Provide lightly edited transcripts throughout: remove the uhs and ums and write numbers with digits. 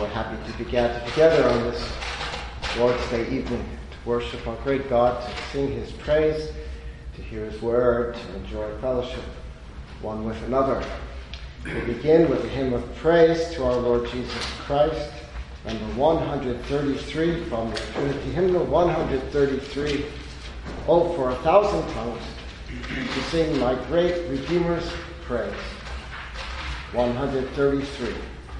we're happy to be gathered together on this Lord's Day evening to worship our great God, to sing His praise, to hear His word, to enjoy fellowship one with another. We begin with a hymn of praise to our Lord Jesus Christ, number 133 from the Trinity Hymnal, 133. Oh, for 1,000 tongues to sing my great Redeemer's praise. 133.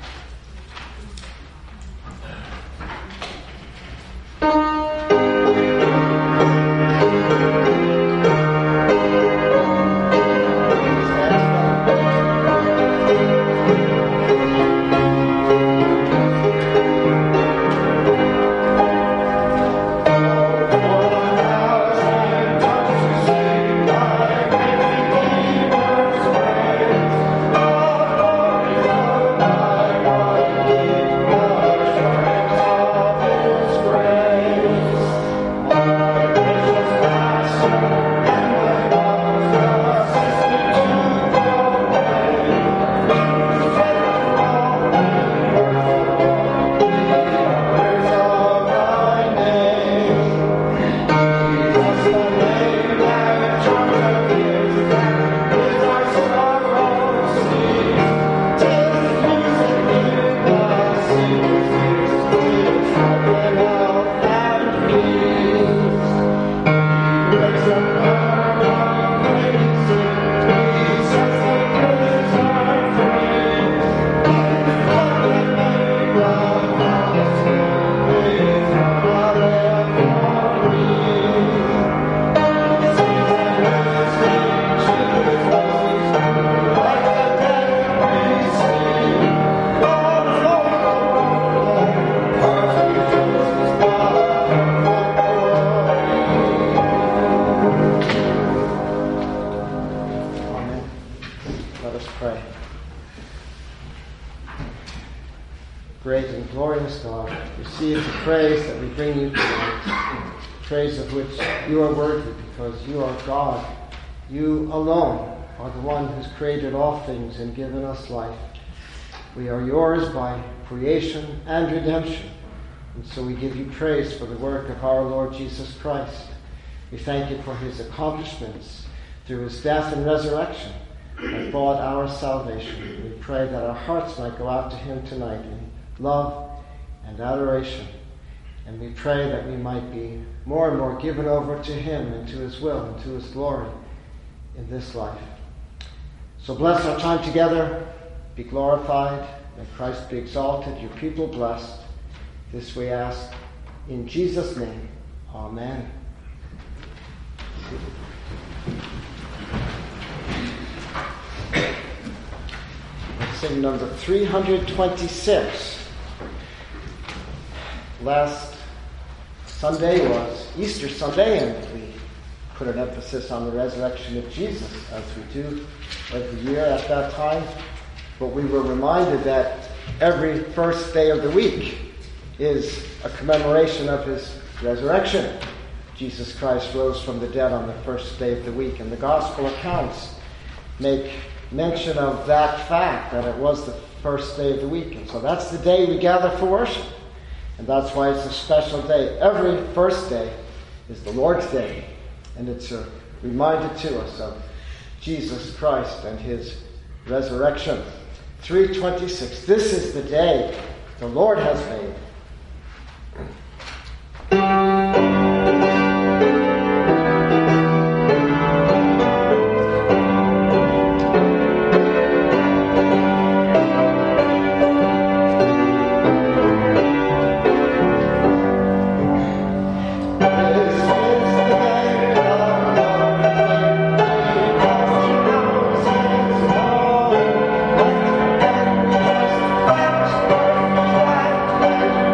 Great and glorious God, receive the praise that we bring you tonight, praise of which you are worthy because you are God. You alone are the one who's created all things and given us life. We are yours by creation and redemption, and so we give you praise for the work of our Lord Jesus Christ. We thank you for his accomplishments through his death and resurrection that brought our salvation. We pray that our hearts might go out to him tonight in love and adoration. And we pray that we might be more and more given over to him and to his will and to his glory in this life. So bless our time together. Be glorified. May Christ be exalted. Your people blessed. This we ask in Jesus' name. Amen. Let's sing number 326. Last Sunday was Easter Sunday, and we put an emphasis on the resurrection of Jesus, as we do every year at that time. But we were reminded that every first day of the week is a commemoration of his resurrection. Jesus Christ rose from the dead on the first day of the week, and the gospel accounts make mention of that fact, that it was the first day of the week. And so that's the day we gather for worship. And that's why it's a special day. Every first day is the Lord's Day. And it's a reminder to us of Jesus Christ and his resurrection. 326. This is the day the Lord has made. Thank you.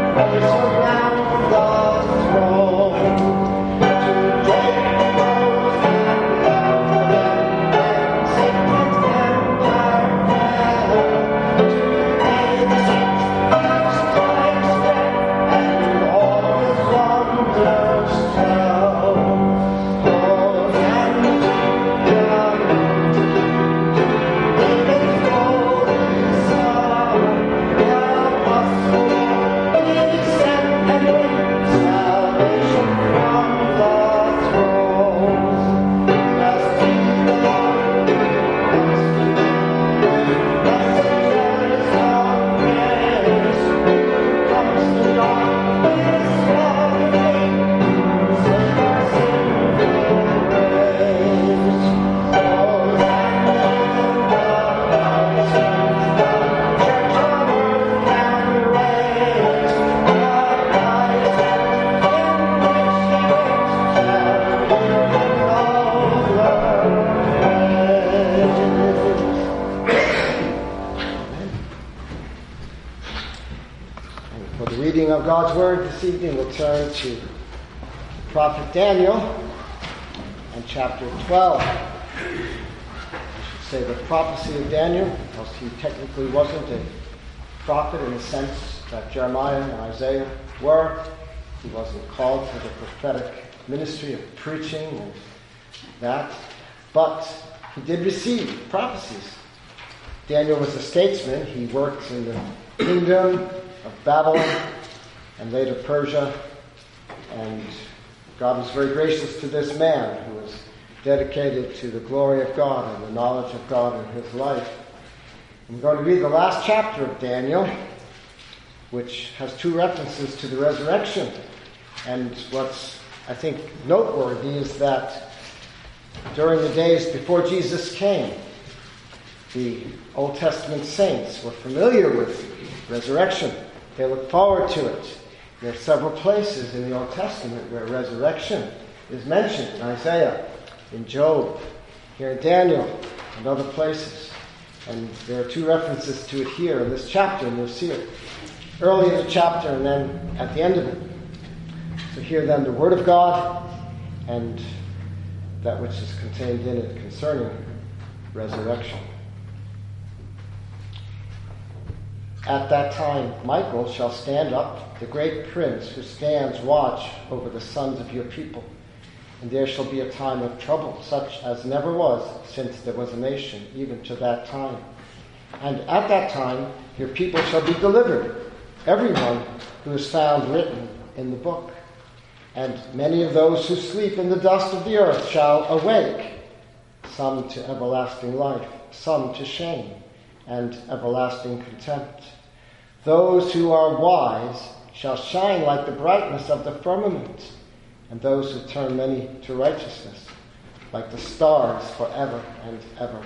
For the reading of God's Word this evening, we'll turn to the prophet Daniel and chapter 12. I should say the prophecy of Daniel, because he technically wasn't a prophet in the sense that Jeremiah and Isaiah were. He wasn't called to the prophetic ministry of preaching and that, but he did receive prophecies. Daniel was a statesman. He worked in the kingdom of Babylon and later Persia, and God was very gracious to this man who was dedicated to the glory of God and the knowledge of God in his life. I'm going to read the last chapter of Daniel, which has two references to the resurrection. And what's, I think, noteworthy is that during the days before Jesus came, the Old Testament saints were familiar with resurrection. They looked forward to it. There are several places in the Old Testament where resurrection is mentioned. In Isaiah, in Job, here in Daniel, and other places. And there are two references to it here in this chapter, and you'll see it early in the chapter and then at the end of it. So hear then the Word of God and that which is contained in it concerning resurrection. At that time, Michael shall stand up, the great prince who stands watch over the sons of your people. And there shall be a time of trouble, such as never was since there was a nation, even to that time. And at that time, your people shall be delivered, everyone who is found written in the book. And many of those who sleep in the dust of the earth shall awake, some to everlasting life, some to shame and everlasting contempt. Those who are wise shall shine like the brightness of the firmament, and those who turn many to righteousness, like the stars forever and ever.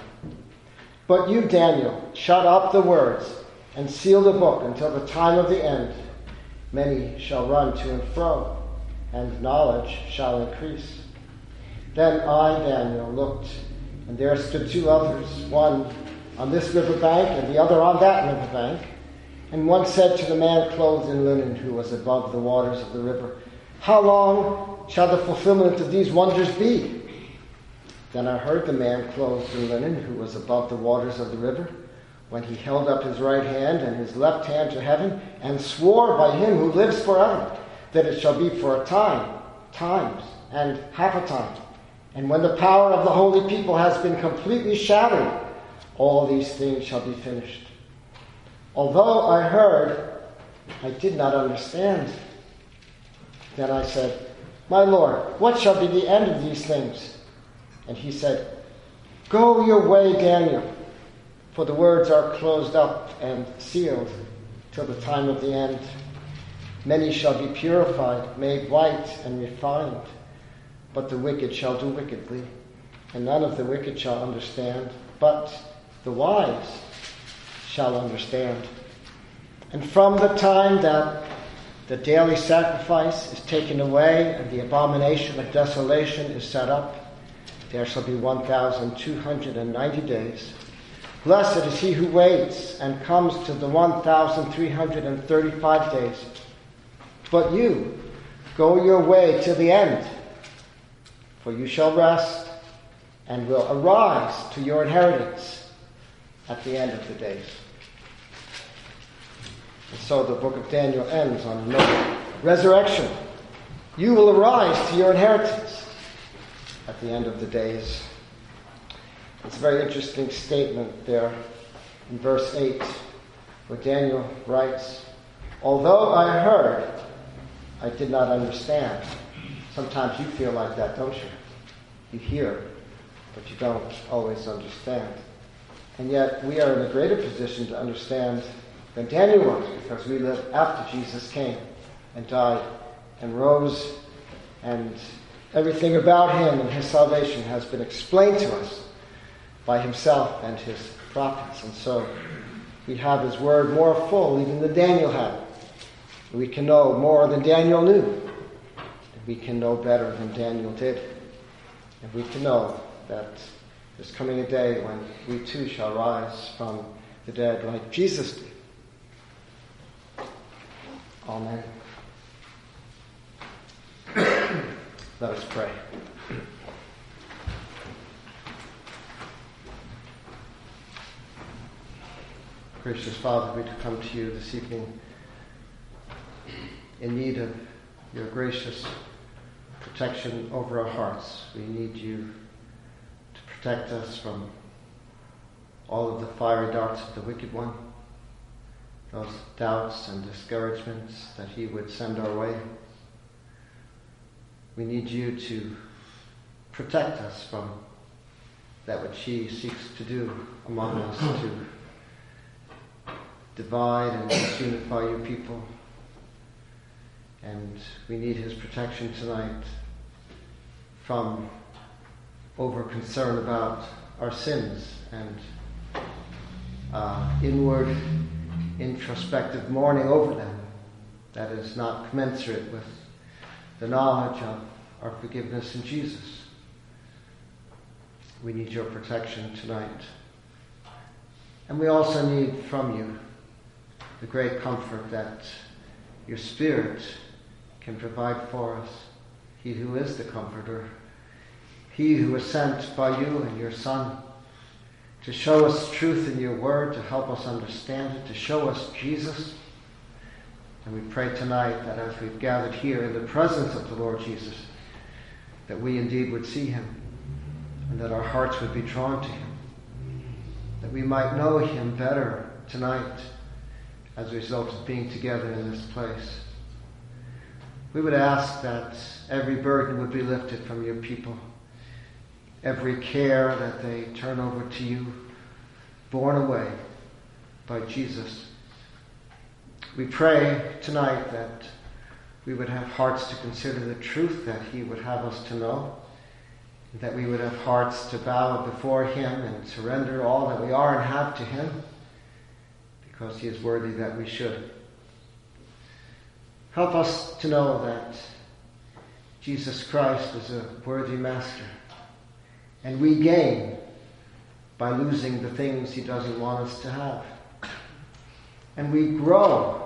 But you, Daniel, shut up the words and seal the book until the time of the end. Many shall run to and fro, and knowledge shall increase. Then I, Daniel, looked, and there stood two others, one on this river bank and the other on that river bank. And one said to the man clothed in linen who was above the waters of the river, how long shall the fulfillment of these wonders be? Then I heard the man clothed in linen who was above the waters of the river, when he held up his right hand and his left hand to heaven, and swore by him who lives forever, that it shall be for a time, times, and half a time. And when the power of the holy people has been completely shattered, all these things shall be finished. Although I heard, I did not understand. Then I said, my Lord, what shall be the end of these things? And he said, go your way, Daniel, for the words are closed up and sealed till the time of the end. Many shall be purified, made white and refined, but the wicked shall do wickedly, and none of the wicked shall understand, but the wise shall understand. And from the time that the daily sacrifice is taken away and the abomination of desolation is set up, there shall be 1,290 days. Blessed is he who waits and comes to the 1,335 days. But you, go your way to the end, for you shall rest and will arise to your inheritance at the end of the days. And so the book of Daniel ends on a note of resurrection. You will arise to your inheritance at the end of the days. It's a very interesting statement there in verse 8, where Daniel writes, although I heard, I did not understand. Sometimes you feel like that, don't you? You hear, but you don't always understand. And yet we are in a greater position to understand than Daniel was, because we live after Jesus came and died and rose, and everything about him and his salvation has been explained to us by himself and his prophets. And so we have his word more full even than Daniel had. We can know more than Daniel knew. We can know better than Daniel did. And we can know that there's coming a day when we too shall rise from the dead like Jesus did. Amen. Let us pray. Gracious Father, we come to you this evening in need of your gracious protection over our hearts. We need you to protect us from all of the fiery darts of the wicked one, those doubts and discouragements that he would send our way. We need you to protect us from that which he seeks to do among us, to divide and disunify your people. And we need his protection tonight from over concern about our sins and inward introspective mourning over them that is not commensurate with the knowledge of our forgiveness in Jesus. We need your protection tonight. And we also need from you the great comfort that your Spirit can provide for us. He who is the Comforter, he who was sent by you and your Son to show us truth in your word, to help us understand it, to show us Jesus. And we pray tonight that as we've gathered here in the presence of the Lord Jesus, that we indeed would see him and that our hearts would be drawn to him, that we might know him better tonight as a result of being together in this place. We would ask that every burden would be lifted from your people, every care that they turn over to you, borne away by Jesus. We pray tonight that we would have hearts to consider the truth that he would have us to know, that we would have hearts to bow before him and surrender all that we are and have to him, because he is worthy that we should. Help us to know that Jesus Christ is a worthy master, and we gain by losing the things he doesn't want us to have. And we grow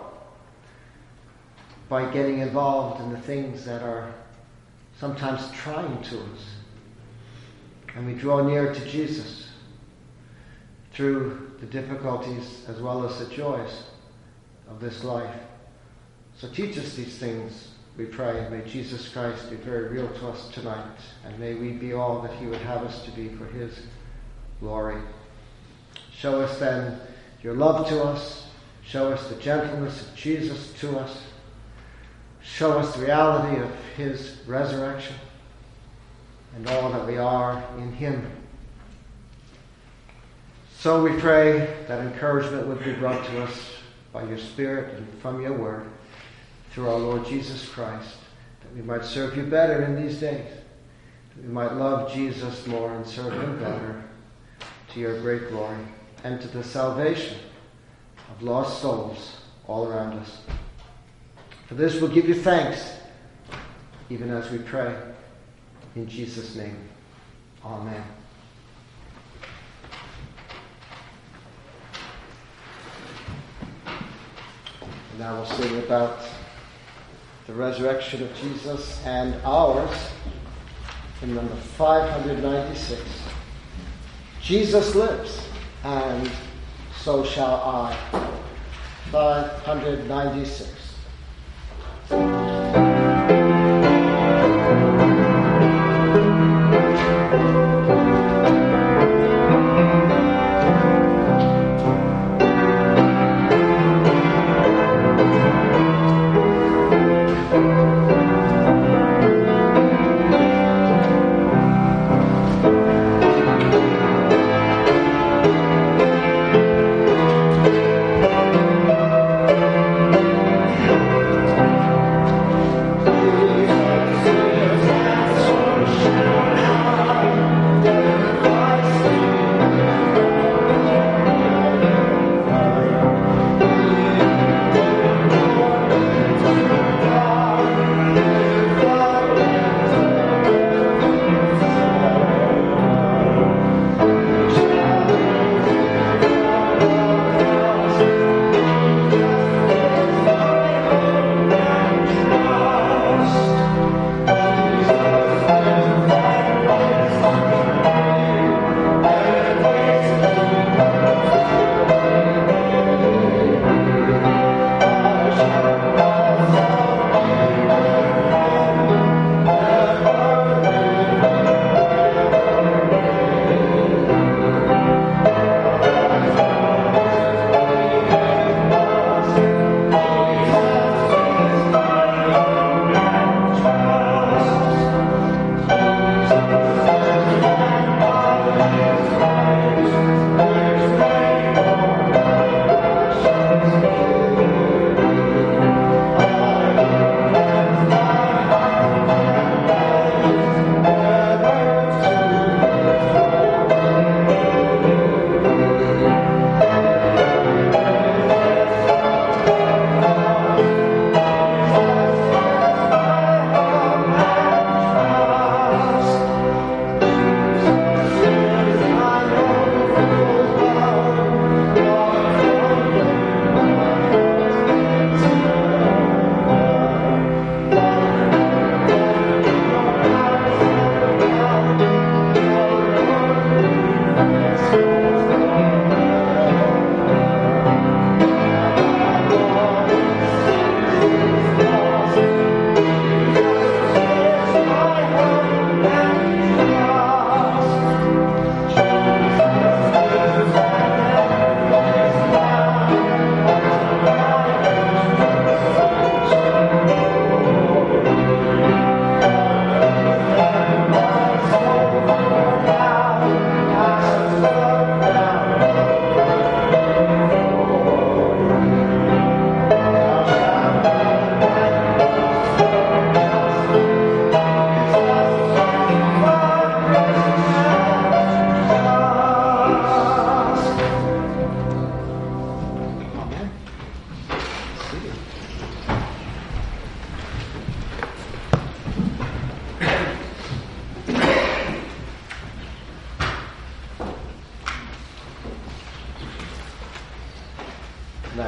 by getting involved in the things that are sometimes trying to us. And we draw near to Jesus through the difficulties as well as the joys of this life. So teach us these things, we pray. May Jesus Christ be very real to us tonight, and may we be all that he would have us to be for his glory. Show us then your love to us. Show us the gentleness of Jesus to us. Show us the reality of his resurrection and all that we are in him. So we pray that encouragement would be brought to us by your Spirit and from your word through our Lord Jesus Christ, that we might serve you better in these days, that we might love Jesus more and serve him better to your great glory and to the salvation of lost souls all around us. For this we'll give you thanks, even as we pray. In Jesus' name, amen. And now we'll sing about the resurrection of Jesus and ours in number 596. Jesus lives, and so shall I. 596.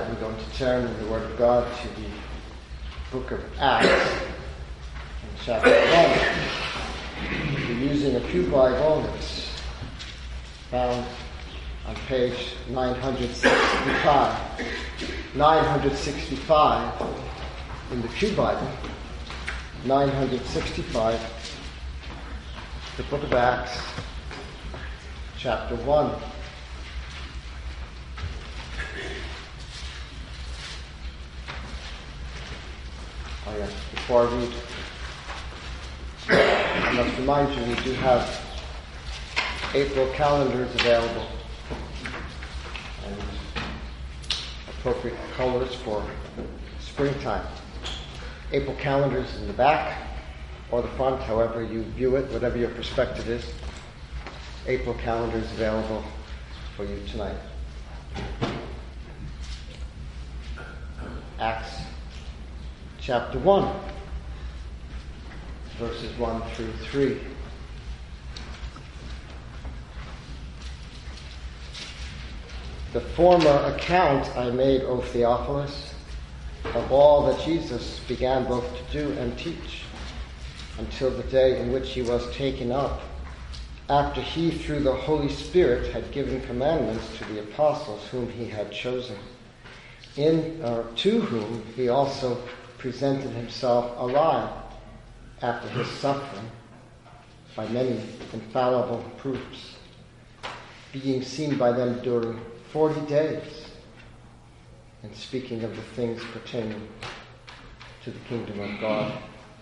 we're going to turn in the Word of God to the book of Acts, in chapter 1. We're using a Pew Bible that's found on page 965. 965 in the Pew Bible. 965, the book of Acts, chapter 1. Oh yes, before I read, I must remind you we do have April calendars available and appropriate colors for springtime. April calendars in the back or the front, however you view it, whatever your perspective is. April calendars available for you tonight. Acts chapter 1, verses 1 through 3. The former account I made, O Theophilus, of all that Jesus began both to do and teach, until the day in which he was taken up, after he through the Holy Spirit had given commandments to the apostles whom he had chosen, to whom he also presented himself alive after his suffering by many infallible proofs, being seen by them during 40 days, and speaking of the things pertaining to the kingdom of God.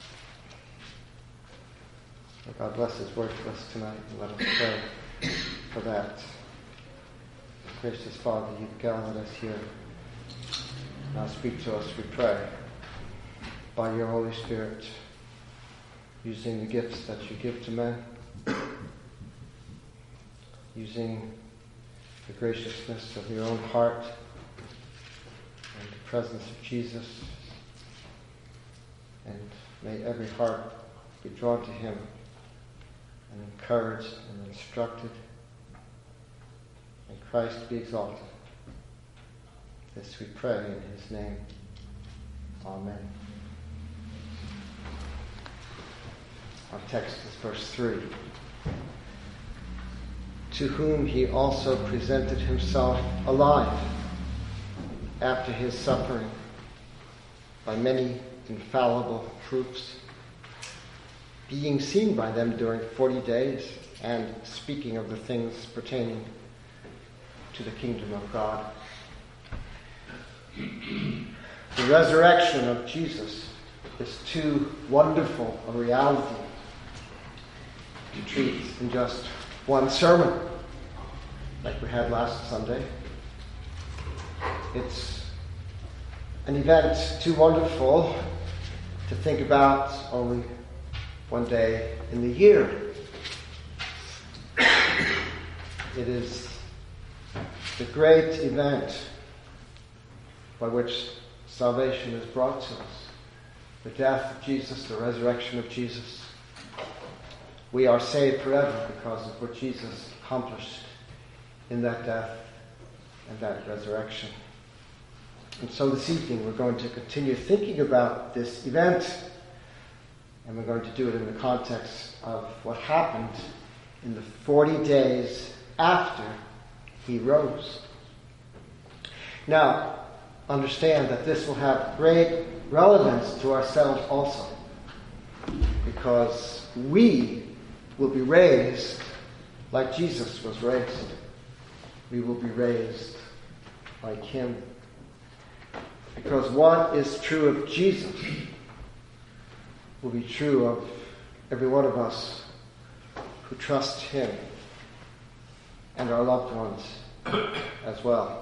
May God bless his word to us tonight, and let us pray for that. Gracious Father, you've gathered us here. Now speak to us, we pray, by your Holy Spirit, using the gifts that you give to men, using the graciousness of your own heart and the presence of Jesus, and may every heart be drawn to him and encouraged and instructed, and Christ be exalted. This we pray in his name. Amen. Our text is verse 3. To whom he also presented himself alive after his suffering by many infallible proofs, being seen by them during 40 days, and speaking of the things pertaining to the kingdom of God. The resurrection of Jesus is too wonderful a reality to treat in just one sermon, like we had last Sunday. It's an event too wonderful to think about only one day in the year. It is the great event by which salvation is brought to us. The death of Jesus, the resurrection of Jesus. We are saved forever because of what Jesus accomplished in that death and that resurrection. And so this evening we're going to continue thinking about this event, and we're going to do it in the context of what happened in the 40 days after he rose. Now, understand that this will have great relevance to ourselves also, because we will be raised like Jesus was raised. We will be raised like him. Because what is true of Jesus will be true of every one of us who trust him, and our loved ones as well.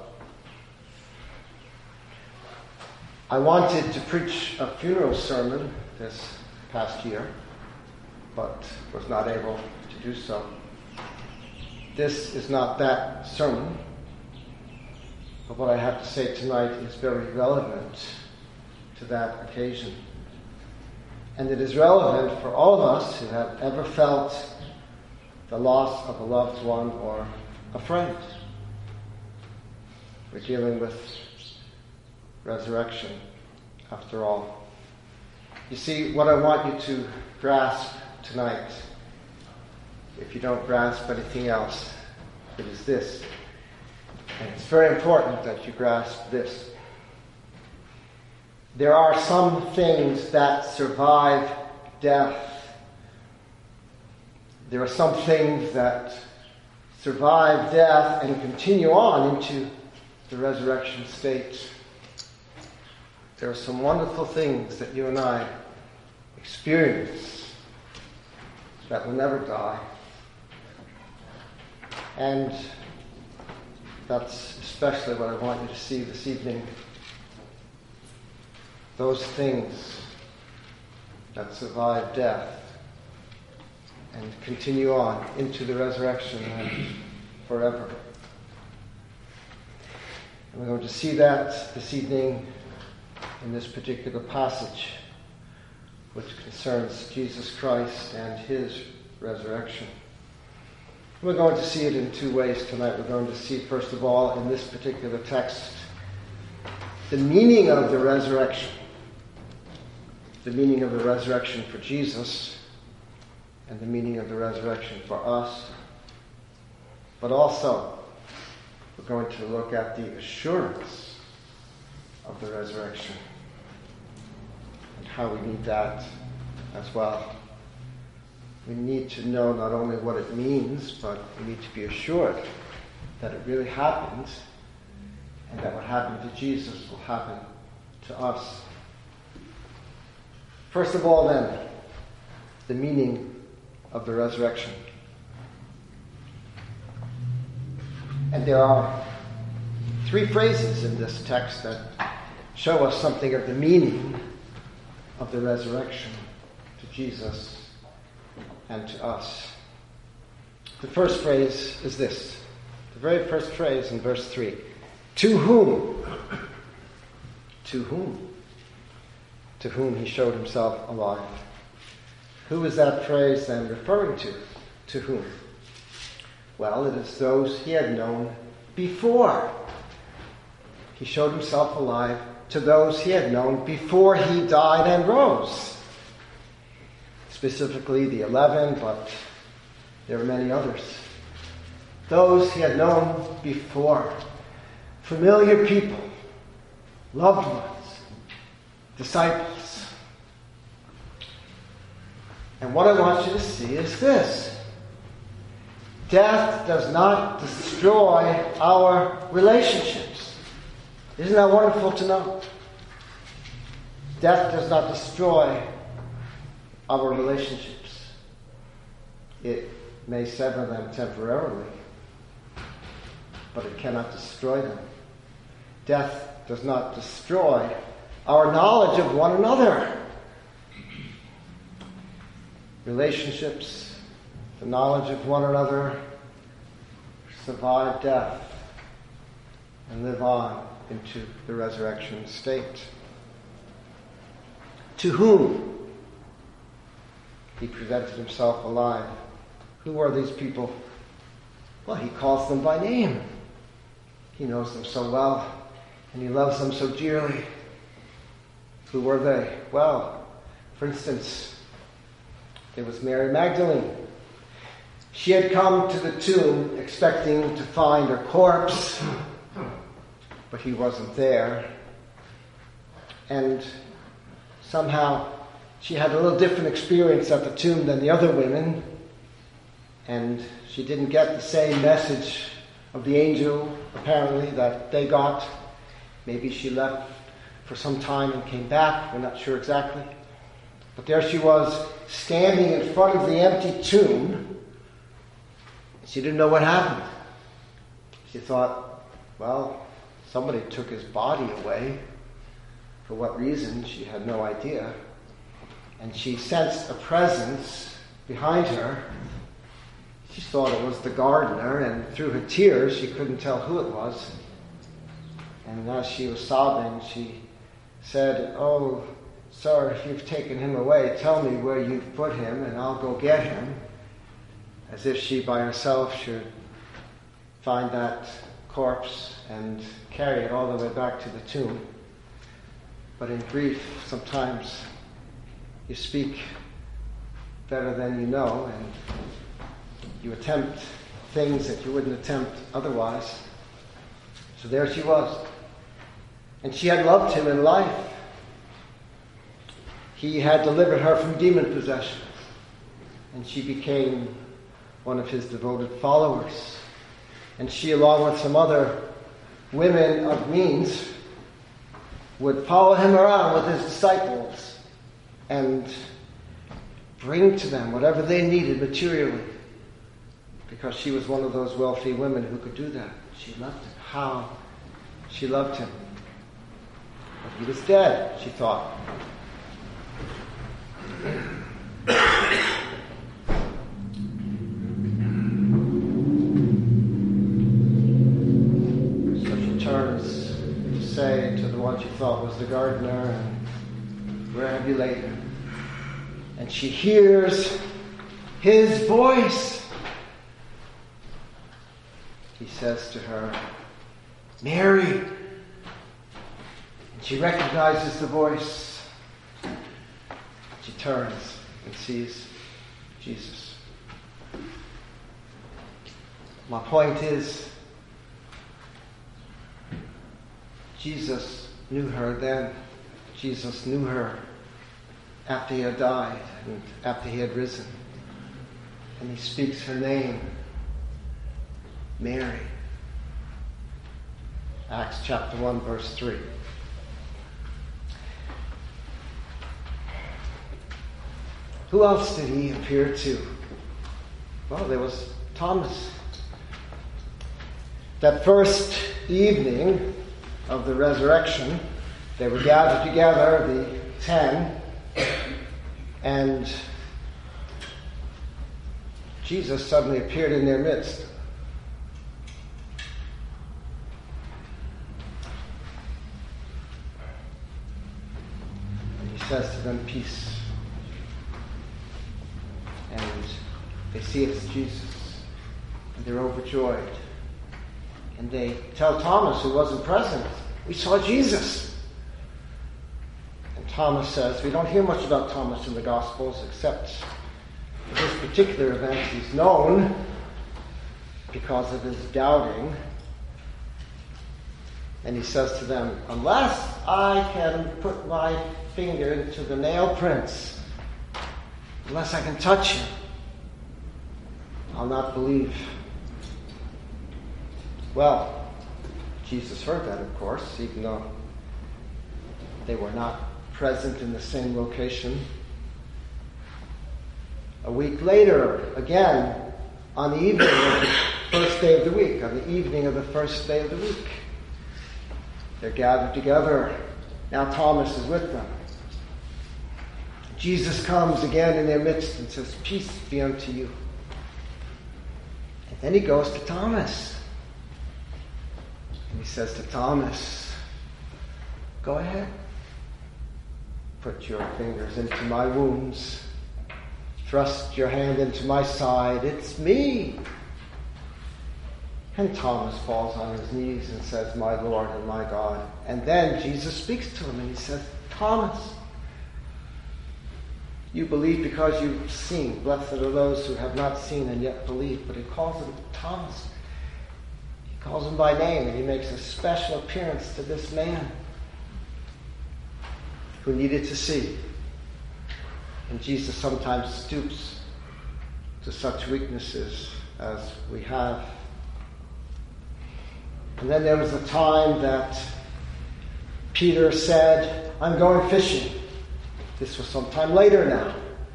I wanted to preach a funeral sermon this past year, but was not able to do so. This is not that sermon, but what I have to say tonight is very relevant to that occasion. And it is relevant for all of us who have ever felt the loss of a loved one or a friend. We're dealing with resurrection, after all. You see, what I want you to grasp tonight, if you don't grasp anything else, it is this. And it's very important that you grasp this. There are some things that survive death. There are some things that survive death and continue on into the resurrection state. There are some wonderful things that you and I experience that will never die. And that's especially what I want you to see this evening. Those things that survive death and continue on into the resurrection and forever. And we're going to see that this evening in this particular passage, which concerns Jesus Christ and his resurrection. We're going to see it in two ways tonight. We're going to see, first of all, in this particular text, the meaning of the resurrection. The meaning of the resurrection for Jesus and the meaning of the resurrection for us. But also, we're going to look at the assurance of the resurrection and how we need that as well. We need to know not only what it means, but we need to be assured that it really happened and that what happened to Jesus will happen to us. First of all, then, the meaning of the resurrection. And there are three phrases in this text that show us something of the meaning of the resurrection to Jesus and to us. The first phrase is this. The very first phrase in verse 3. To whom? To whom? To whom he showed himself alive. Who is that phrase then referring to? To whom? Well, it is those he had known before. He showed himself alive to those he had known before he died and rose. Specifically the 11, but there are many others. Those he had known before. Familiar people, loved ones, disciples. And what I want you to see is this. Death does not destroy our relationships. Isn't that wonderful to know? Death does not destroy our relationships. It may sever them temporarily, but it cannot destroy them. Death does not destroy our knowledge of one another. Relationships, the knowledge of one another, survive death and live on into the resurrection state. To whom he presented himself alive. Who are these people? Well, he calls them by name. He knows them so well, and he loves them so dearly. Who were they? Well, for instance, there was Mary Magdalene. She had come to the tomb expecting to find a corpse, but he wasn't there. And somehow she had a little different experience at the tomb than the other women, and she didn't get the same message of the angel, apparently, that they got. Maybe she left for some time and came back. We're not sure exactly. But there she was, standing in front of the empty tomb. She didn't know what happened. She thought, well, somebody took his body away. For what reason, she had no idea. And she sensed a presence behind her. She thought it was the gardener, and through her tears, she couldn't tell who it was. And as she was sobbing, she said, "Oh, sir, if you've taken him away, tell me where you've put him, and I'll go get him." As if she by herself should find that corpse and carry it all the way back to the tomb. But in grief, sometimes you speak better than you know, and you attempt things that you wouldn't attempt otherwise. So there she was. And she had loved him in life. He had delivered her from demon possession. And she became one of his devoted followers. And she, along with some other women of means, would follow him around with his disciples and bring to them whatever they needed materially, because she was one of those wealthy women who could do that. She loved him. How she loved him. But he was dead, she thought. So she turns to say to the one she thought was the gardener, "Where have you laid him?" And she hears his voice. He says to her, "Mary." And she recognizes the voice. She turns and sees Jesus. My point is, Jesus knew her then. Jesus knew her after he had died and after he had risen. And he speaks her name, Mary. Acts chapter 1, verse 3. Who else did he appear to? Well, there was Thomas. That first evening of the resurrection, they were gathered together, the 10, and Jesus suddenly appeared in their midst. And he says to them, "Peace." And they see it's Jesus. And they're overjoyed. And they tell Thomas, who wasn't present, "We saw Jesus." And Thomas says, we don't hear much about Thomas in the Gospels, except for this particular event. He's known because of his doubting. And he says to them, "Unless I can put my finger into the nail prints, unless I can touch him, I'll not believe." Well, Jesus heard that, of course, even though they were not present in the same location. A week later, again, on the evening of the first day of the week, they're gathered together. Now Thomas is with them. Jesus comes again in their midst and says, "Peace be unto you." And then he goes to Thomas. And he says to Thomas, "Go ahead. Put your fingers into my wounds. Thrust your hand into my side. It's me." And Thomas falls on his knees and says, "My Lord and my God." And then Jesus speaks to him and he says, "Thomas, you believe because you've seen. Blessed are those who have not seen and yet believe." But he calls him Thomas. He calls him by name, and he makes a special appearance to this man who needed to see. And Jesus sometimes stoops to such weaknesses as we have. And then there was a time that Peter said, "I'm going fishing." This was some time later now.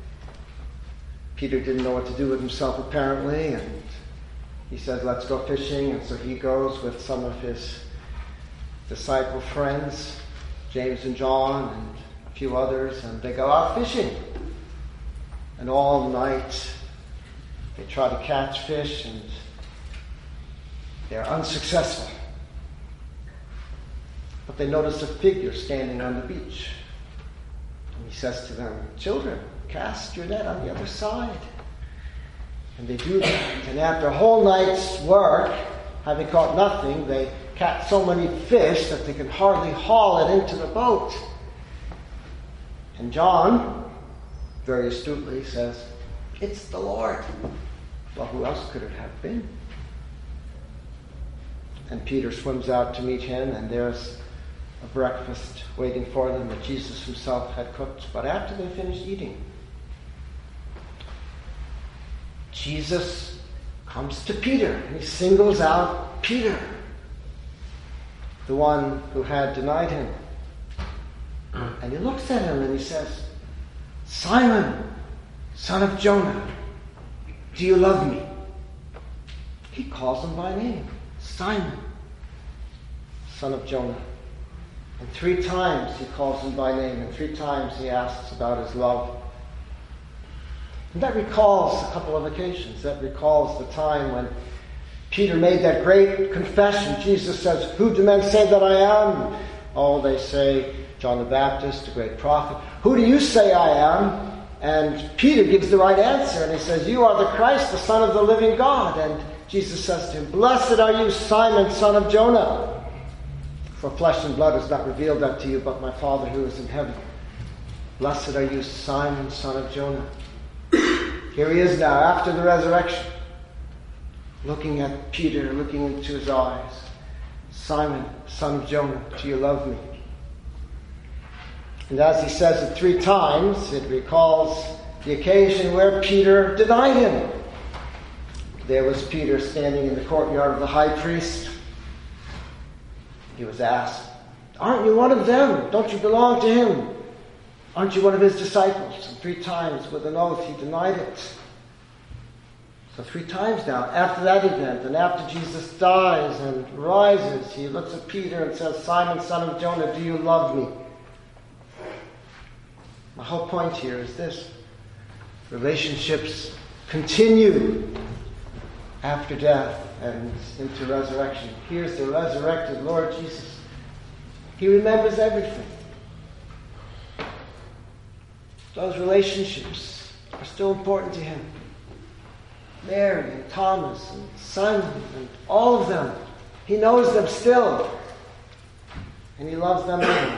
Peter didn't know what to do with himself apparently, and he said, "Let's go fishing." And so he goes with some of his disciple friends, James and John and a few others, and they go out fishing. And all night they try to catch fish, and they're unsuccessful. But they notice a figure standing on the beach. And he says to them, "Children, cast your net on the other side." And they do that. And after a whole night's work, having caught nothing, they catch so many fish that they can hardly haul it into the boat. And John, very astutely, says, "It's the Lord." Well, who else could it have been? And Peter swims out to meet him, and there's a breakfast waiting for them that Jesus himself had cooked. But after they finished eating, Jesus comes to Peter, and he singles out Peter, the one who had denied him. And he looks at him and he says, "Simon, son of Jonah, do you love me?" He calls him by name. Simon, son of Jonah. And 3 times he calls him by name, and 3 times he asks about his love. And that recalls a couple of occasions. That recalls the time when Peter made that great confession. Jesus says, "Who do men say that I am?" "Oh, they say John the Baptist, a great prophet." "Who do you say I am?" And Peter gives the right answer, and he says, "You are the Christ, the Son of the living God." And Jesus says to him, "Blessed are you, Simon, son of Jonah. For flesh and blood has not revealed that to you, but my Father who is in heaven. Blessed are you, Simon, son of Jonah." Here he is now, after the resurrection, looking at Peter, looking into his eyes. "Simon, son of Jonah, do you love me?" And as he says it 3 times, it recalls the occasion where Peter denied him. There was Peter standing in the courtyard of the high priest. He was asked, "Aren't you one of them? Don't you belong to him? Aren't you one of his disciples?" And 3 times with an oath he denied it. So 3 times now, after that event, and after Jesus dies and rises, he looks at Peter and says, "Simon, son of Jonah, do you love me?" My whole point here is this: relationships continue after death and into resurrection. Here's the resurrected Lord Jesus. He remembers everything. Those relationships are still important to him. Mary and Thomas and Simon and all of them. He knows them still. And he loves them now.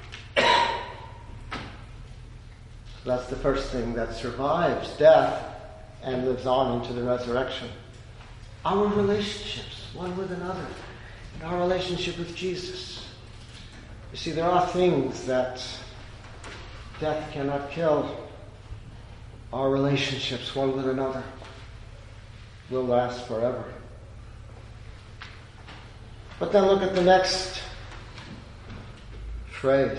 So that's the first thing that survives death and lives on into the resurrection. Our relationships, one with another, and our relationship with Jesus. You see, there are things that death cannot kill. Our relationships, one with another, will last forever. But then look at the next phrase.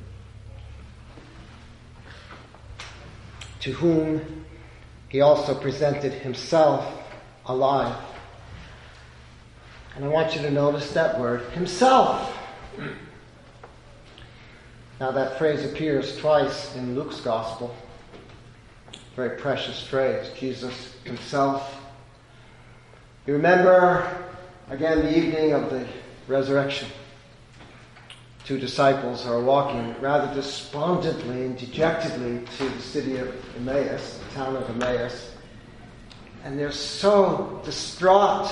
To whom he also presented himself alive. And I want you to notice that word, himself. Now that phrase appears twice in Luke's gospel. Very precious phrase, Jesus himself. You remember, again, the evening of the resurrection. 2 disciples are walking rather despondently and dejectedly to the city of Emmaus, the town of Emmaus. And they're so distraught.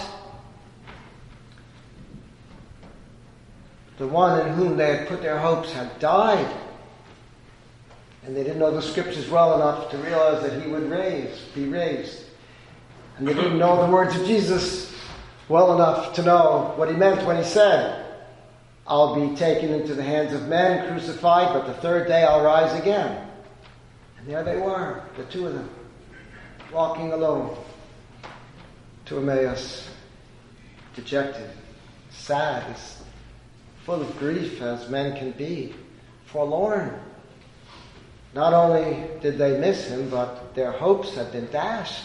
The one in whom they had put their hopes had died. And they didn't know the scriptures well enough to realize that he would be raised. And they didn't know the words of Jesus well enough to know what he meant when he said, "I'll be taken into the hands of men, crucified, but the 3rd day I'll rise again." And there they were, the 2 of them, walking alone to Emmaus, dejected, sad, full of grief as men can be, forlorn. Not only did they miss him, but their hopes had been dashed.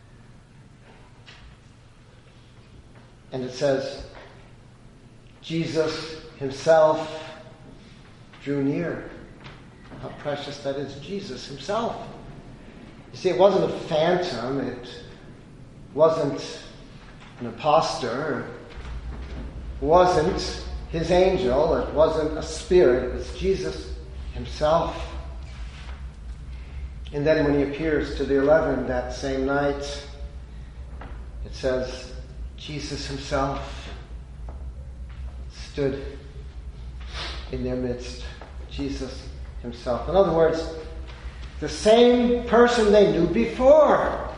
And it says, Jesus himself drew near. How precious that is, Jesus himself. You see, it wasn't a phantom. It wasn't an imposter. It wasn't his angel. It wasn't a spirit. It was Jesus himself. And then when he appears to the 11 that same night, it says, Jesus himself stood in their midst. Jesus himself. In other words, the same person they knew before.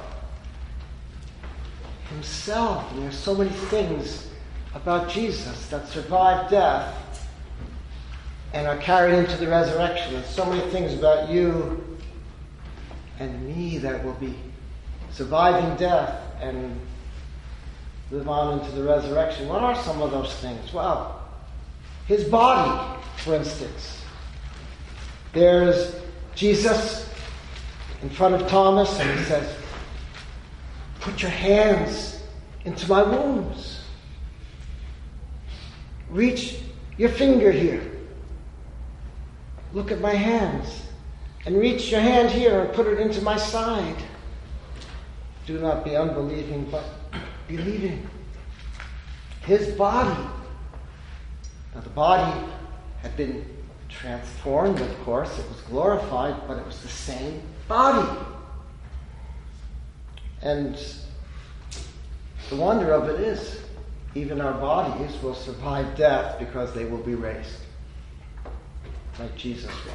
Himself. And there's so many things about Jesus that survive death and are carried into the resurrection. And so many things about you and me that will be surviving death and live on into the resurrection. What are some of those things? Well, his body, for instance. There's Jesus in front of Thomas, and he says, "Put your hands into my wounds. Reach your finger here. Look at my hands. And reach your hand here and put it into my side. Do not be unbelieving, but believing." His body. Now the body had been transformed, of course. It was glorified, but it was the same body. And the wonder of it is, even our bodies will survive death because they will be raised, like Jesus was.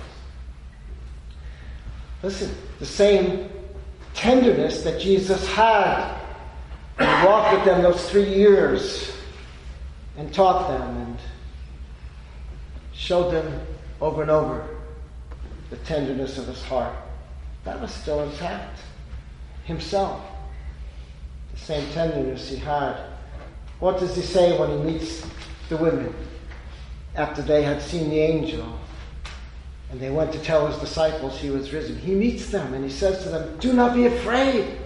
Listen, the same tenderness that Jesus had when he walked with them those 3 years and taught them and showed them over and over the tenderness of his heart, that was still intact. Himself, the same tenderness he had. What does he say when he meets the women after they had seen the angel and they went to tell his disciples he was risen? He meets them and he says to them, "Do not be afraid."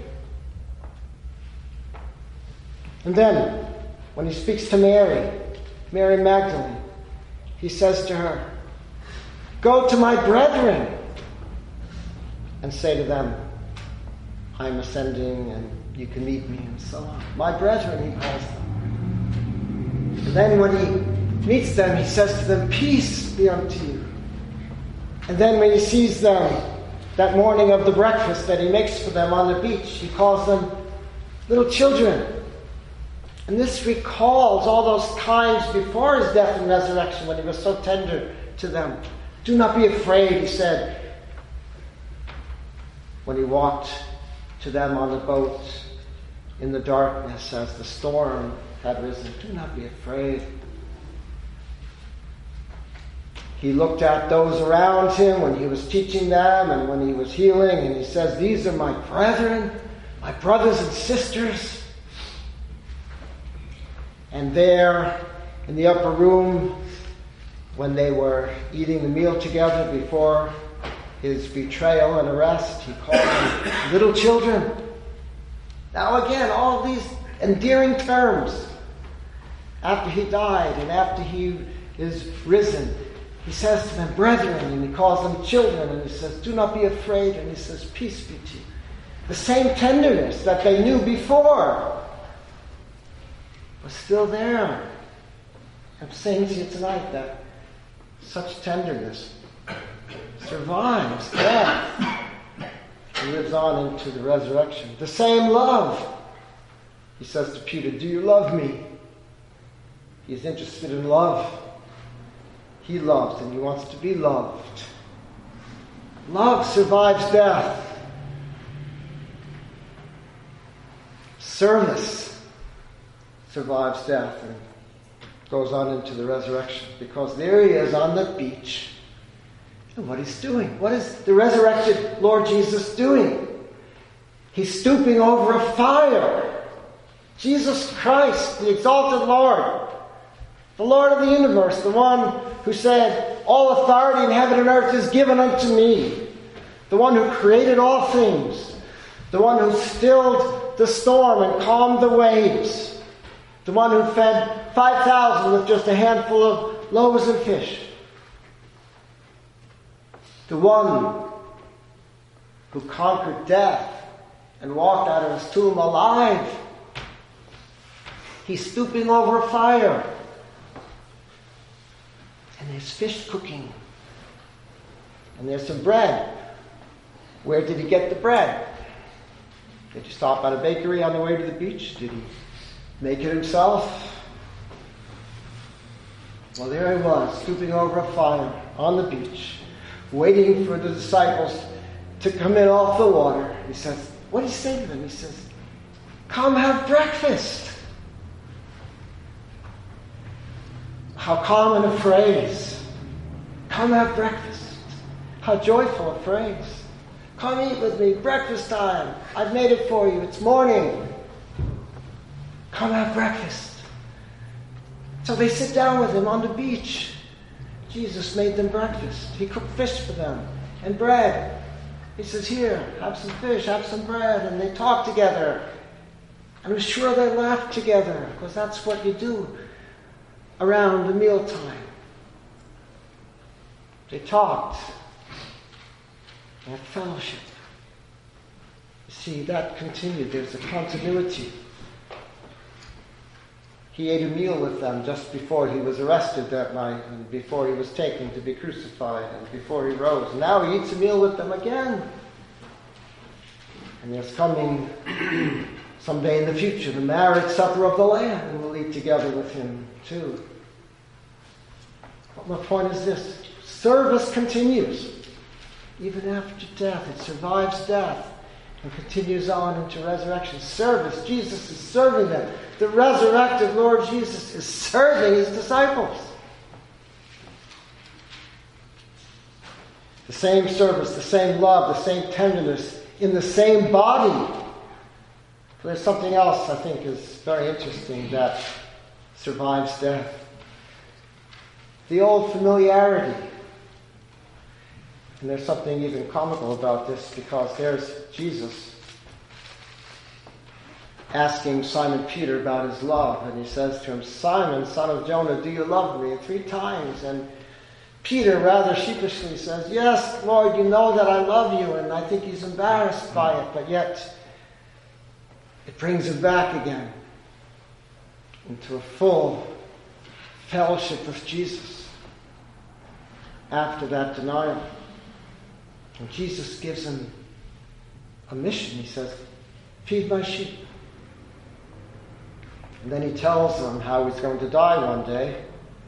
And then, when he speaks to Mary Magdalene, he says to her, "Go to my brethren and say to them, I am ascending and you can meet me," and so on. My brethren, he calls them. And then when he meets them, he says to them, "Peace be unto you." And then when he sees them that morning of the breakfast that he makes for them on the beach, he calls them little children. And this recalls all those times before his death and resurrection when he was so tender to them. "Do not be afraid," he said, when he walked to them on the boat in the darkness as the storm had risen. "Do not be afraid." He looked at those around him when he was teaching them and when he was healing, and he says, "These are my brethren, my brothers and sisters." And there in the upper room, when they were eating the meal together before his betrayal and arrest, he called them little children. Now again, all these endearing terms. After he died and after he is risen, he says to them, "Brethren," and he calls them children, and he says, "Do not be afraid," and he says, "Peace be to you." The same tenderness that they knew before was still there. I'm saying to you tonight that such tenderness survives death and lives on into the resurrection. The same love. He says to Peter, "Do you love me?" He's interested in love. He loves and he wants to be loved. Love survives death. Service survives death and goes on into the resurrection, because there he is on the beach. And what he's doing. What is the resurrected Lord Jesus doing? He's stooping over a fire. Jesus Christ, the exalted Lord, the Lord of the universe, the one who said, "All authority in heaven and earth is given unto me," the one who created all things, the one who stilled the storm and calmed the waves, the one who fed 5,000 with just a handful of loaves and fish, the one who conquered death and walked out of his tomb alive. He's stooping over a fire. And there's fish cooking. And there's some bread. Where did he get the bread? Did he stop at a bakery on the way to the beach? Did he make it himself? Well, there he was, stooping over a fire on the beach, waiting for the disciples to come in off the water. He says, what did he say to them? He says, come have breakfast. How common a phrase. Come have breakfast. How joyful a phrase. Come eat with me. Breakfast time. I've made it for you. It's morning. Come have breakfast. So they sit down with him on the beach. Jesus made them breakfast. He cooked fish for them and bread. He says, here, have some fish, have some bread. And they talk together. And I'm sure they laughed together, because that's what you do around the mealtime. They talked. They had fellowship. You see, that continued. There's a continuity. He ate a meal with them just before he was arrested that night, and before he was taken to be crucified, and before he rose. Now he eats a meal with them again. And there's coming someday in the future the marriage supper of the Lamb, and we'll eat together with him too. But my point is this: service continues. Even after death, it survives death and continues on into resurrection. Service. Jesus is serving them. The resurrected Lord Jesus is serving his disciples. The same service, the same love, the same tenderness in the same body. There's something else I think is very interesting that survives death. The old familiarity. And there's something even comical about this, because there's Jesus asking Simon Peter about his love. And he says to him, Simon, son of Jonah, do you love me? 3 times. And Peter rather sheepishly says, yes, Lord, you know that I love you. And I think he's embarrassed by it. But yet, it brings him back again into a full fellowship with Jesus after that denial. And Jesus gives him a mission. He says, feed my sheep. And then he tells them how he's going to die one day.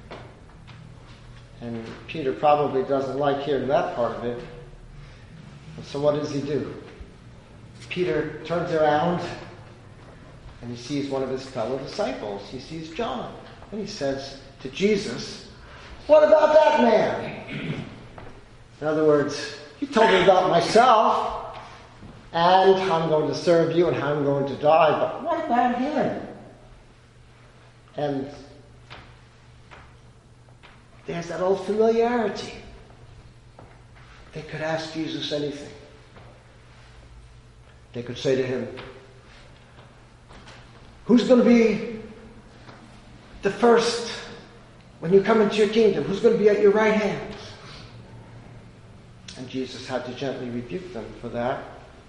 And Peter probably doesn't like hearing that part of it. And so what does he do? Peter turns around and he sees one of his fellow disciples. He sees John. And he says to Jesus, what about that man? In other words, you told me about myself, and I'm going to serve you, and how I'm going to die, but what about him? And there's that old familiarity. They could ask Jesus anything. They could say to him, who's going to be the first when you come into your kingdom? Who's going to be at your right hand? And Jesus had to gently rebuke them for that.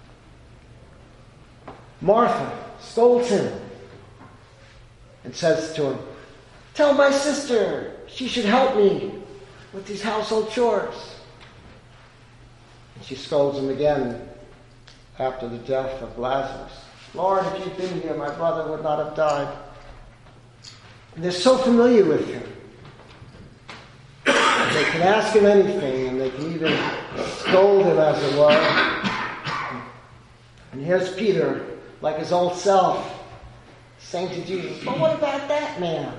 Martha scolds him and says to him, tell my sister she should help me with these household chores. And she scolds him again after the death of Lazarus. Lord, if you'd been here, my brother would not have died. And they're so familiar with him. They can ask him anything, and they can even scold him, as it were. And here's Peter, like his old self, saying to Jesus, but what about that man?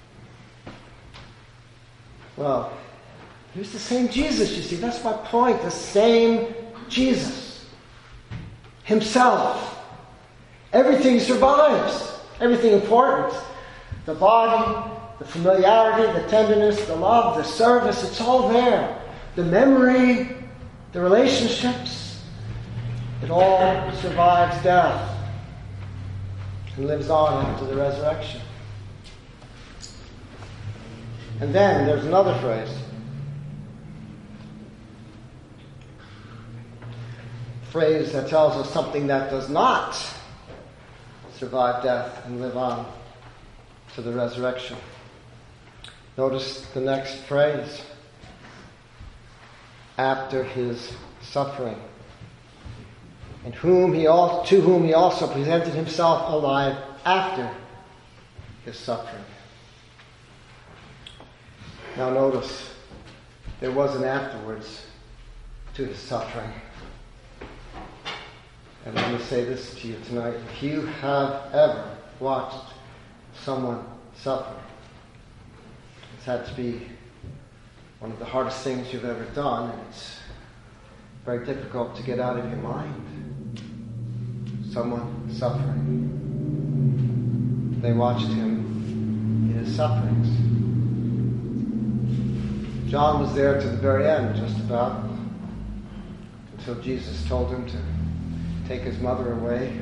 Well, here's the same Jesus, you see. That's my point. The same Jesus. Himself. Everything survives. Everything important. The body, the familiarity, the tenderness, the love, the service, it's all there. The memory, the relationships, it all survives death and lives on after the resurrection. And then there's another phrase. A phrase that tells us something that does not survive death and live on to the resurrection. Notice the next phrase. After his suffering. And to whom he also presented himself alive after his suffering. Now notice, there was an afterwards. to his suffering. And let me say this to you tonight. If you have ever watched someone suffer, it's had to be one of the hardest things you've ever done, and it's very difficult to get out of your mind. Someone suffering. They watched him in his sufferings. John was there to the very end, just about, until Jesus told him to take his mother away.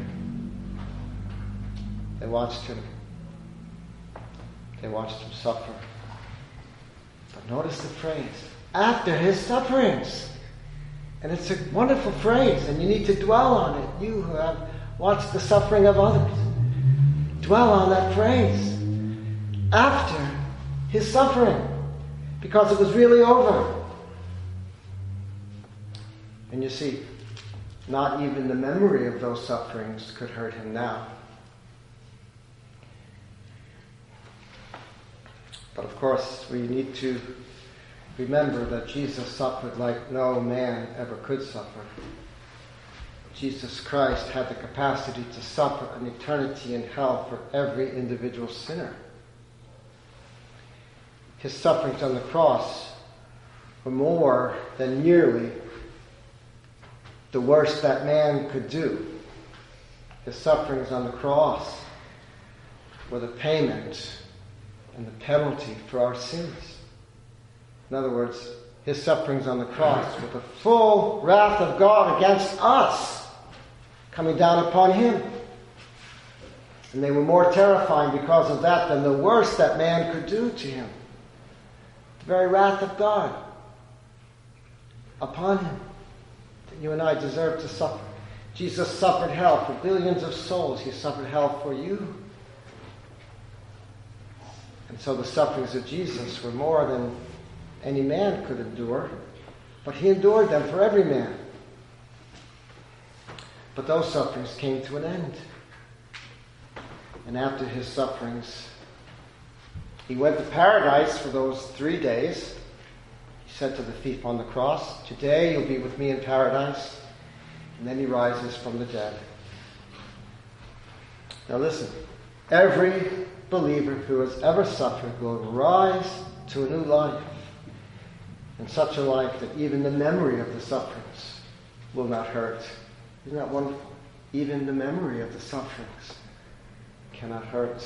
They watched him. They watched him suffer. But notice the phrase, after his sufferings. And it's a wonderful phrase, and you need to dwell on it. You who have watched the suffering of others, dwell on that phrase. After his suffering. Because it was really over. And you see, not even the memory of those sufferings could hurt him now. But of course, we need to remember that Jesus suffered like no man ever could suffer. Jesus Christ had the capacity to suffer an eternity in hell for every individual sinner. His sufferings on the cross were more than merely the worst that man could do. His sufferings on the cross were the payment and the penalty for our sins. In other words, his sufferings on the cross were the full wrath of God against us coming down upon him. And they were more terrifying because of that than the worst that man could do to him. The very wrath of God upon him that you and I deserve to suffer. Jesus suffered hell for billions of souls. He suffered hell for you. And so the sufferings of Jesus were more than any man could endure, but he endured them for every man. But those sufferings came to an end. And after his sufferings, he went to paradise for those 3 days. He said to the thief on the cross, "Today you'll be with me in paradise." And then he rises from the dead. Now listen, every believer who has ever suffered will rise to a new life. And such a life that even the memory of the sufferings will not hurt. Isn't that wonderful? Even the memory of the sufferings cannot hurt.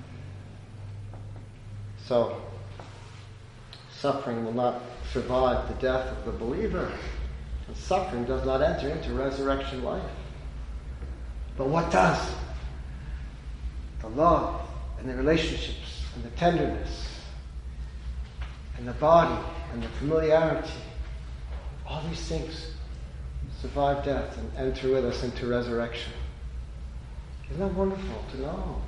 So, suffering will not survive the death of the believer. And suffering does not enter into resurrection life. But what does? The love and the relationships and the tenderness and the body and the familiarity. All these things survive death and enter with us into resurrection. Isn't that wonderful to know?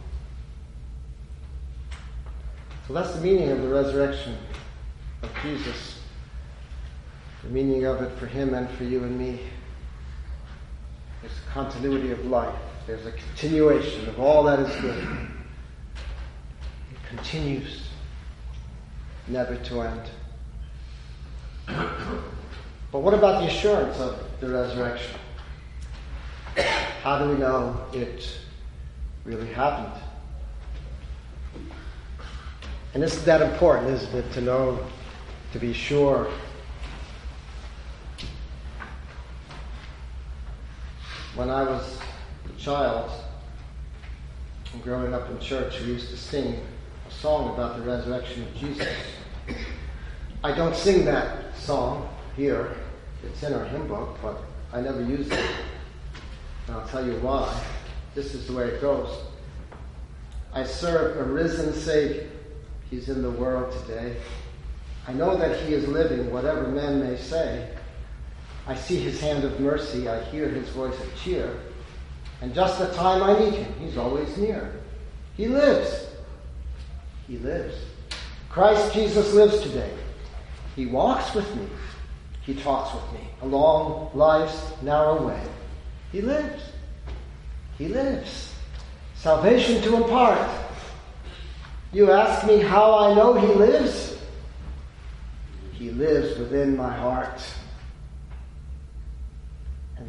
So that's the meaning of the resurrection of Jesus. The meaning of it for him and for you and me. There's a continuity of life. There's a continuation of all that is good. It continues, never to end. But what about the assurance of the resurrection? How do we know it really happened? And isn't that important, isn't it, to know, to be sure? When I was a child and growing up in church, we used to sing a song about the resurrection of Jesus. I don't sing that song here. It's in our hymn book, but I never use it. And I'll tell you why. This is the way it goes. I serve a risen Savior. He's in the world today. I know that he is living, whatever men may say. I see his hand of mercy. I hear his voice of cheer. And just the time I need him, he's always near. He lives. He lives. Christ Jesus lives today. He walks with me. He talks with me along life's narrow way. He lives. He lives. Salvation to impart. You ask me how I know he lives? He lives within my heart.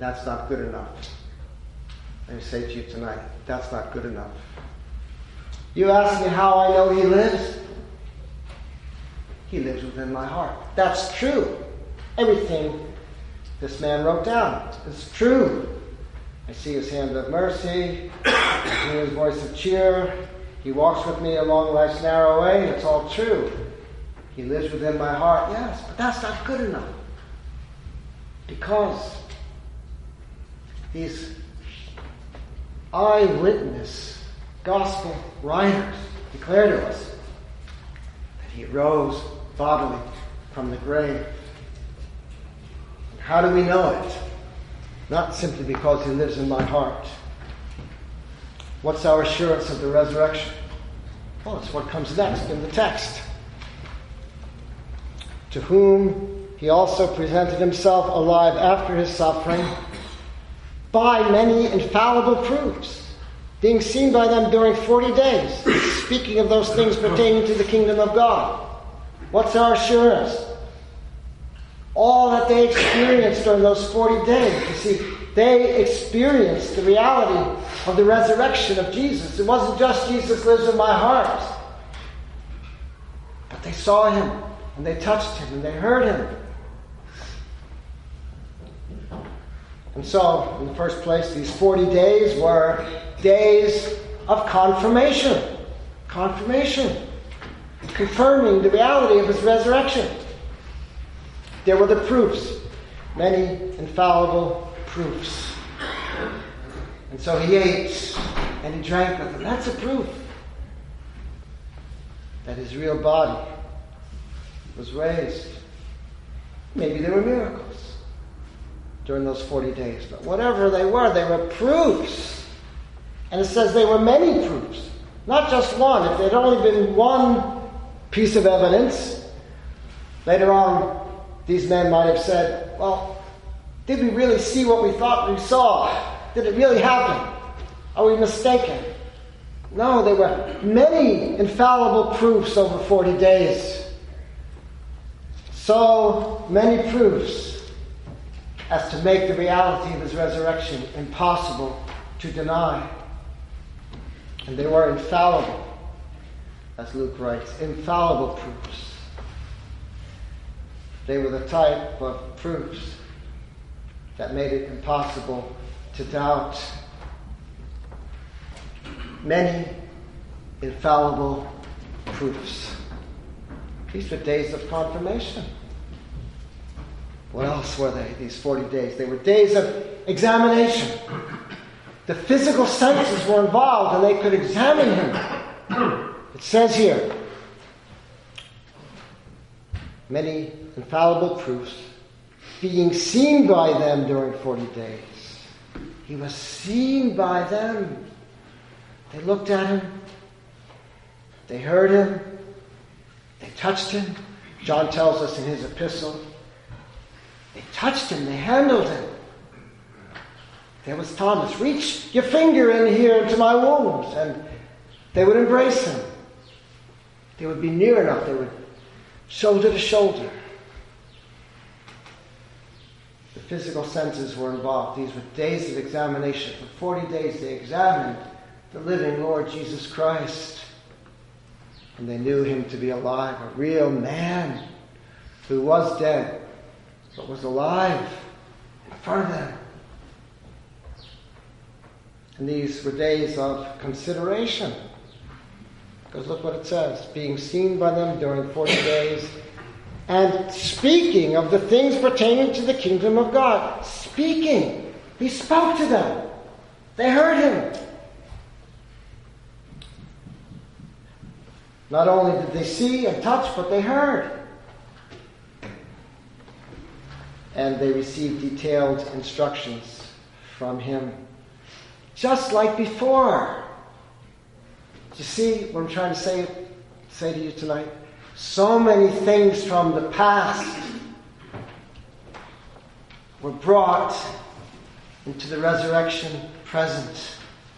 That's not good enough. Let me say to you tonight, that's not good enough. You ask me how I know he lives? He lives within my heart. That's true. Everything this man wrote down is true. I see his hand of mercy. I hear his voice of cheer. He walks with me along life's narrow way. It's all true. He lives within my heart. Yes, but that's not good enough. Because these eyewitness gospel writers declare to us that he rose bodily from the grave. And how do we know it? Not simply because he lives in my heart. What's our assurance of the resurrection? Well, it's what comes next in the text. To whom he also presented himself alive after his suffering by many infallible proofs, being seen by them during 40 days, speaking of those things pertaining to the kingdom of God. What's our assurance? All that they experienced during those 40 days. You see, they experienced the reality of the resurrection of Jesus. It wasn't just Jesus lives in my heart. But they saw him, and they touched him, and they heard him. And so, in the first place, these 40 days were days of confirmation. Confirmation. Confirming the reality of his resurrection. There were the proofs. Many infallible proofs. And so he ate and he drank with them. That's a proof that his real body was raised. Maybe there were miracles during those 40 days. But whatever they were proofs. And it says they were many proofs. Not just one. If there'd only been one piece of evidence, later on these men might have said, well, did we really see what we thought we saw? Did it really happen? Are we mistaken? No, there were many infallible proofs over 40 days. So many proofs as to make the reality of his resurrection impossible to deny. And they were infallible, as Luke writes, infallible proofs. They were the type of proofs that made it impossible to doubt. Many infallible proofs. These were days of confirmation. What else were they, these 40 days? They were days of examination. The physical senses were involved and they could examine him. It says here, many infallible proofs, being seen by them during 40 days. He was seen by them. They looked at him. They heard him. They touched him. John tells us in his epistle, they touched him. They handled him. There was Thomas. Reach your finger in here into my wounds. And they would embrace him. They would be near enough. They would shoulder to shoulder. The physical senses were involved. These were days of examination. For 40 days they examined the living Lord Jesus Christ. And they knew him to be alive, a real man who was dead, but was alive in front of them. And these were days of consideration. Because look what it says. Being seen by them during 40 days and speaking of the things pertaining to the kingdom of God. Speaking. He spoke to them. They heard him. Not only did they see and touch, but they heard. And they received detailed instructions from him. Just like before. Do you see what I'm trying to say to you tonight? So many things from the past were brought into the resurrection present.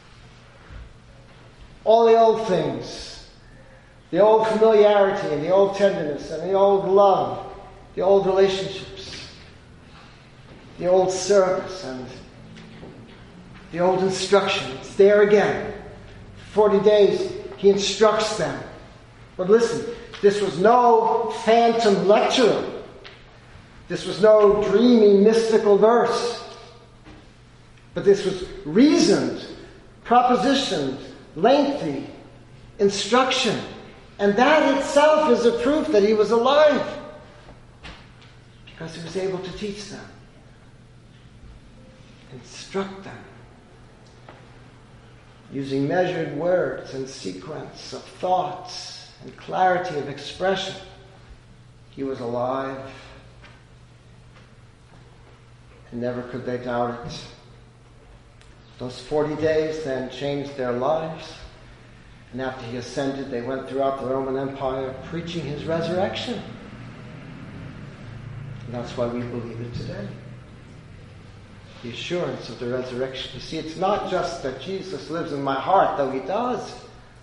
All the old things, the old familiarity and the old tenderness and the old love, the old relationships, the old service and the old instruction. It's there again. 40 days, he instructs them. But listen, this was no phantom lecture. This was no dreamy, mystical verse. But this was reasoned, propositioned, lengthy instruction. And that itself is a proof that he was alive. Because he was able to teach them, instruct them, using measured words and sequence of thoughts and clarity of expression. He was alive, and never could they doubt it. Those 40 days then changed their lives, and after he ascended, they went throughout the Roman Empire preaching his resurrection. And that's why we believe it today. The assurance of the resurrection. You see, it's not just that Jesus lives in my heart, though he does.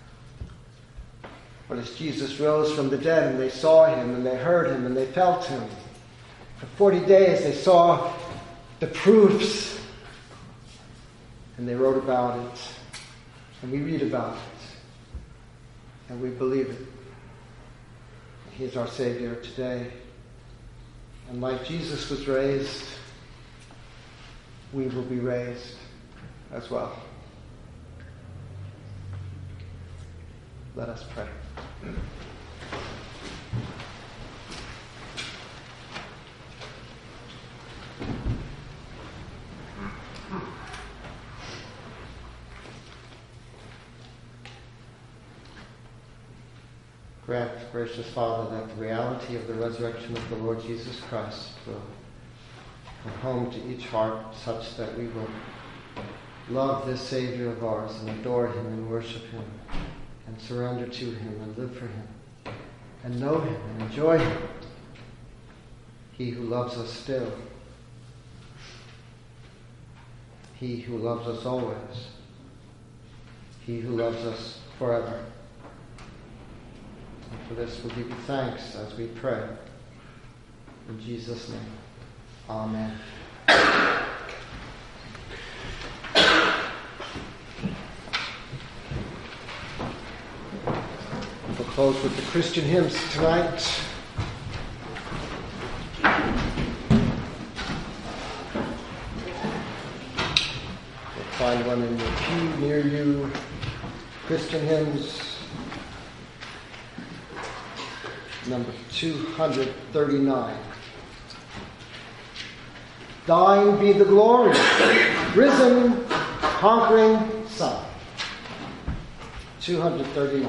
But as Jesus rose from the dead and they saw him and they heard him and they felt him, for 40 days they saw the proofs and they wrote about it and we read about it and we believe it. He's our Savior today. And like Jesus was raised, we will be raised as well. Let us pray. Grant, gracious Father, that the reality of the resurrection of the Lord Jesus Christ will come home to each heart such that we will love this Savior of ours and adore him and worship him and surrender to him and live for him and know him and enjoy him. He who loves us still. He who loves us always. He who loves us forever. And for this we'll give you thanks as we pray. In Jesus' name. Amen. We'll close with the Christian hymns tonight. You'll find one in your pew near you. Christian hymns, number 239. Thine be the glory, risen, conquering Son. 239.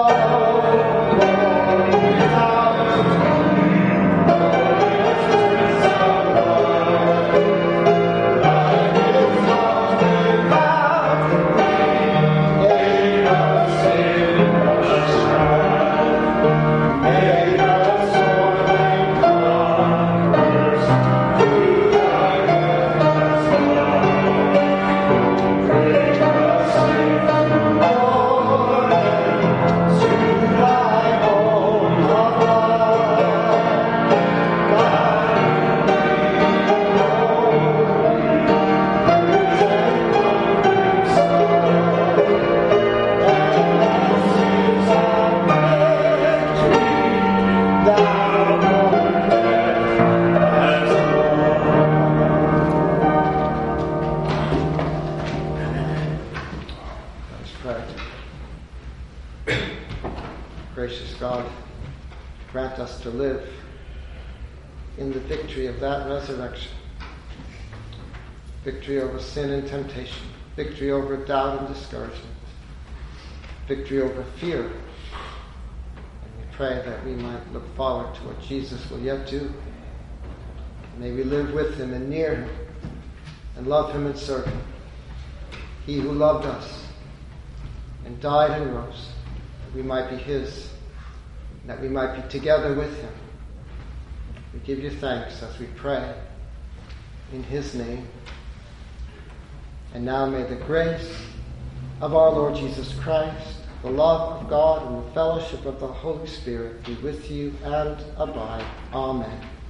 Gracious God, grant us to live in the victory of that resurrection. Victory over sin and temptation. Victory over doubt and discouragement. Victory over fear. And we pray that we might look forward to what Jesus will yet do. May we live with him and near him and love him and serve him. He who loved us and died and rose, that we might be his, that we might be together with him. We give you thanks as we pray in his name. And now may the grace of our Lord Jesus Christ, the love of God, and the fellowship of the Holy Spirit be with you and abide. Amen.